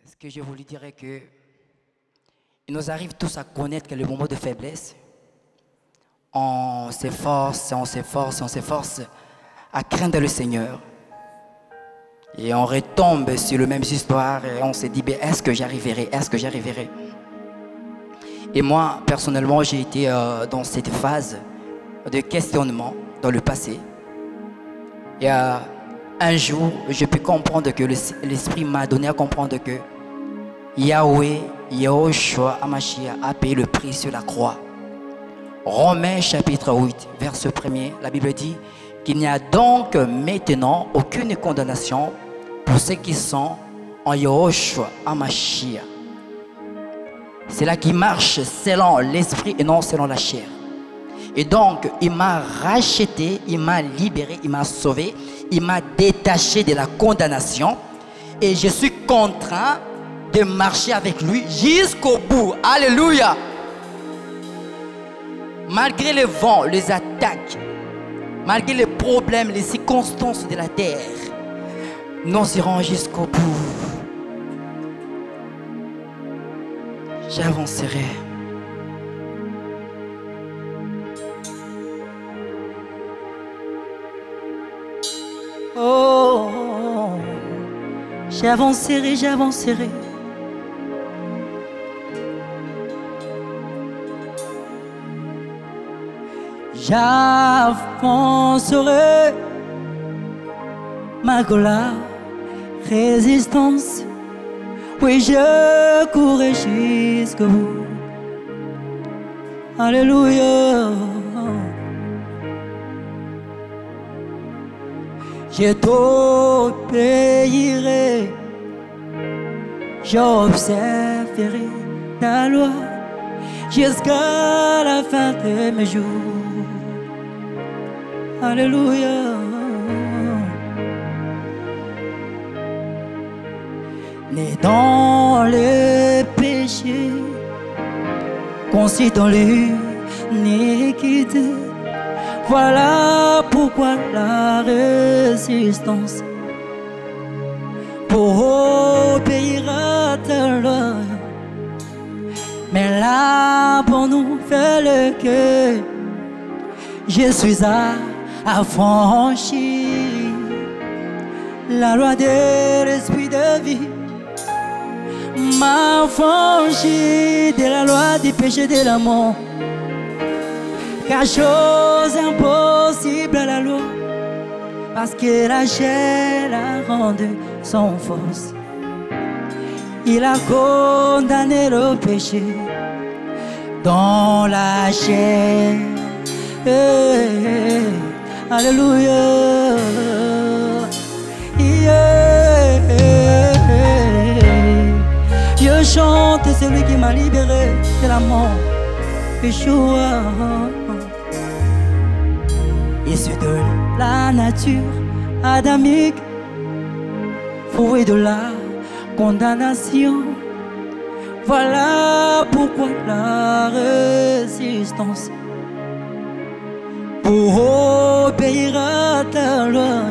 Ce que je voulais dire est que il nous arrive tous à connaître que le moment de faiblesse, on s'efforce, on s'efforce, on s'efforce à craindre le Seigneur. Et on retombe sur le même histoire et on se dit, ben, est-ce que j'arriverai? Est-ce que j'arriverai? Et moi, personnellement, j'ai été dans cette phase de questionnement dans le passé. Et un jour, je peux comprendre que l'Esprit m'a donné à comprendre que Yahweh, Yahushua Hamashiach a payé le prix sur la croix. Romains chapitre 8, verset 1er, la Bible dit qu'il n'y a donc maintenant aucune condamnation pour ceux qui sont en Yahushua Hamashiach. C'est là qui marche selon l'esprit et non selon la chair. Et donc, il m'a racheté, il m'a libéré, il m'a sauvé, il m'a détaché de la condamnation. Et je suis contraint de marcher avec lui jusqu'au bout. Alléluia. Malgré les vents, les attaques, malgré les problèmes, les circonstances de la terre, nous irons jusqu'au bout. J'avancerai. Oh, j'avancerai, j'avancerai. J'avancerai malgré la résistance. Oui, je courrai jusqu'au bout. Alléluia. Je t'obéirai, j'observerai ta loi jusqu'à la fin de mes jours. Alléluia. Né dans le péché, conçu dans l'iniquité, voilà pourquoi la résistance pour obéir à ta loi. Mais là pour nous fait le que je suis affranchi la loi de l'esprit de vie m'a affranchi de la loi du péché de la mort. Car chose impossible à la loi, parce que la chair l'a rendu sans force. Il a condamné le péché dans la chair. Alléluia. Je chante celui qui m'a libéré de la mort. Yeshua. Issu de la nature adamique, fouet de la condamnation. Voilà pourquoi la résistance pour obéir à ta loi.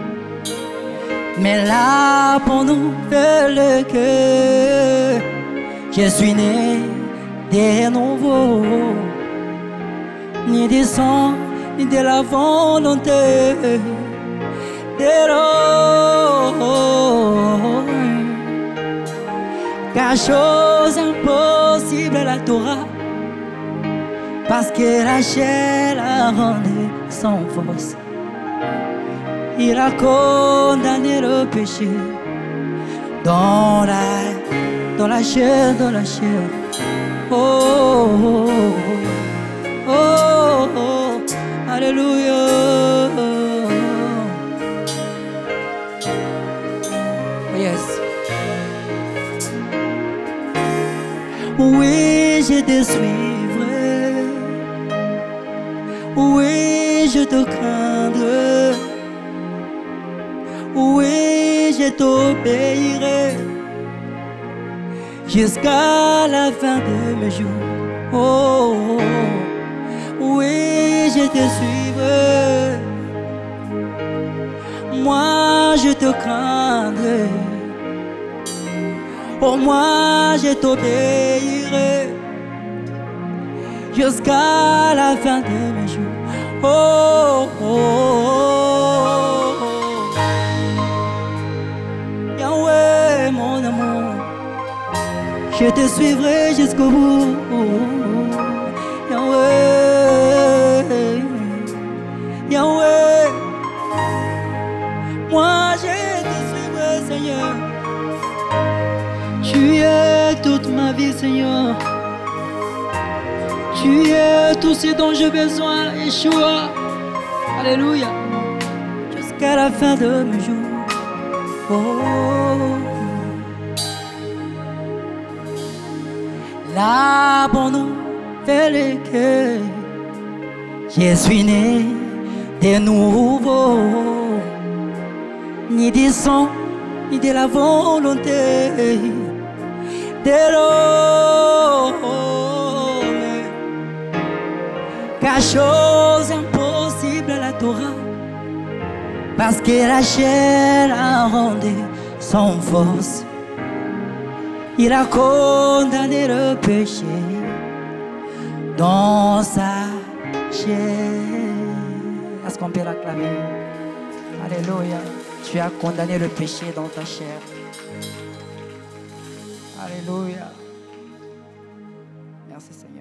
Mais là pour nous fait le que je suis né de nouveau, ni du sang ni de la volonté de l'homme. Car chose impossible à la Torah, parce que la chair l'a rendu sans force. Il a condamné le péché dans la chair, dans la chair. Oh, oh, oh, oh, oh, alléluia. Yes. Oui, je te suivrai. Oui, je te craindrai. Oui, je t'obéirai jusqu'à la fin de mes jours. Oh, oh, oh. Oui, je te suivrai. Moi, je te craindrai. Oh, moi je t'obéirai jusqu'à la fin de mes jours. Oh, oh, oh, oh. Yahweh, mon amour, je te suivrai jusqu'au bout. Yahweh, Yahweh, moi je te suivrai, Seigneur. Tu es toute ma vie, Seigneur. Tu es tout ce dont j'ai besoin, Yeshua. Alléluia. Jusqu'à la fin de mes jours. Oh. La bonne nouvelle est que je suis né de nouveau. Ni du sang, ni de la volonté de l'homme. Car chose impossible à la Torah, parce que la chair a rendu sans force. Il a condamné le péché dans sa chair. Est-ce qu'on peut l'acclamer? Alléluia. Tu as condamné le péché dans ta chair. Alléluia. Merci Seigneur.